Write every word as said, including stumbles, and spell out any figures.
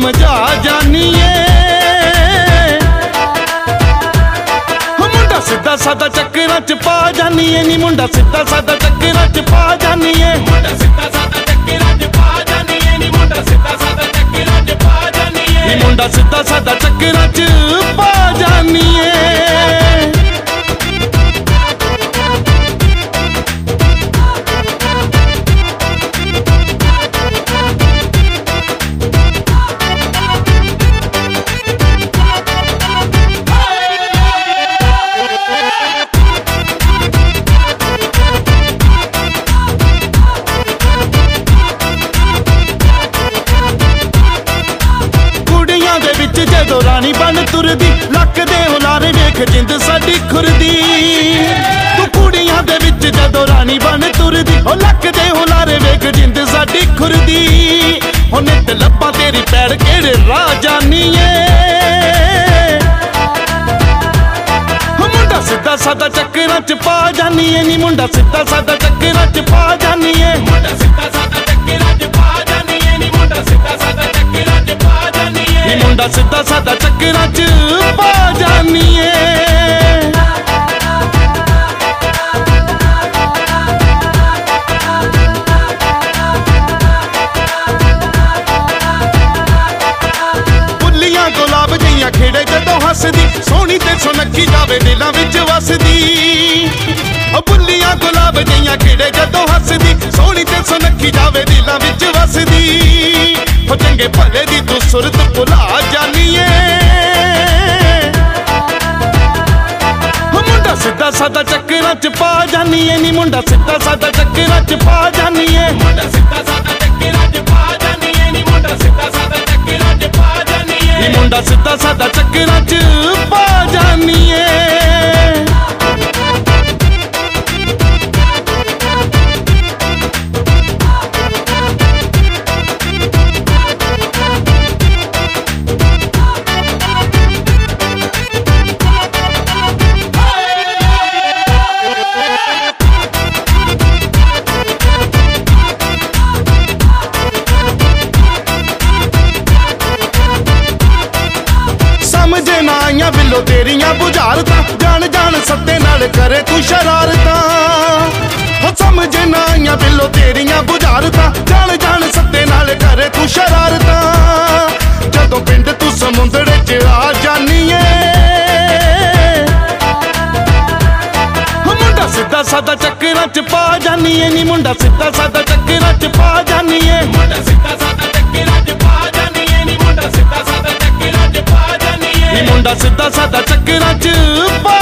समझा जानिए। मुंडा सीधा सादा चक्करां च पा जानिए नी, मुंडा सीधा सादा चक्करां च पा जानिए। मुंडा सीधा सादा चक्करां च पा जानिए नी, मुंडा सीधा सादा चक्करां च पा जानिए। नी मुंडा सीधा सादा चक्करां च पा जानिए। जदों रानी बन तुरदी लक दे हुलारे वेख जिंद साडी खुरदी। तू कुड़ियां दे विच जदों रानी बन तुरदी, ओ लक दे हुलारे वेख जिंद साडी खुरदी। ओ नित लब्बां तेरी पैर केड़े राह जानिए। मुंडा सीधा सादा चक्करां च पा जानिए नी, मुंडा सीधा सादा चक्करां च पा जानिए। मुंडा सीधा सादा चक्करां च पा जानिए नी, मुंडा सीधा सादा चक्करां च पा जानिए। नी मुंडा सीधा सादा चक्करां च पा जानिए। फुल्लियां गुलाब जियां खिड़े जदों हसदी, सोहनी ते सुनक्खी जावे दिलां विच वसदी। फुल्लियां गुलाब जियां खिड़े जदों हसदी, सोहनी ते सुनक्खी जावे दिलां विच वसदी। हो चंगे भले दी तू सुरत भुला जानिए। मुंडा सीधा सादा चक्करां च पा जानिए नी, मुंडा सीधा सादा चक्करां च पा जानिए। मुंडा सीधा सादा चक्करां च पा जानिए नी, मुंडा सीधा सादा चक्करां च पा जानिए। नी मुंडा सीधा सादा चक्करां च पा जानिए। समझे ना आइयां बिलो तेरियां बुझारतां, जान जान सत्ते नाल करे तू शरारतां। हो समझे ना आइयां बिलो तेरियां बुझारतां, जान जान सत्ते नाल करे तू शरारतां। जदों पिंड तू समुंदरे च आ जानिए। मुंडा सीधा सादा चक्करां च पा जानिए नी, मुंडा सीधा सादा चक्करां च पा जानिए। मुंडा सीधा सादा चक्करां च पा जानिए नी, मुंडा सीधा सादा चक्करां च पा जानिए। नी मुंडा सीधा सादा चक्करां च पा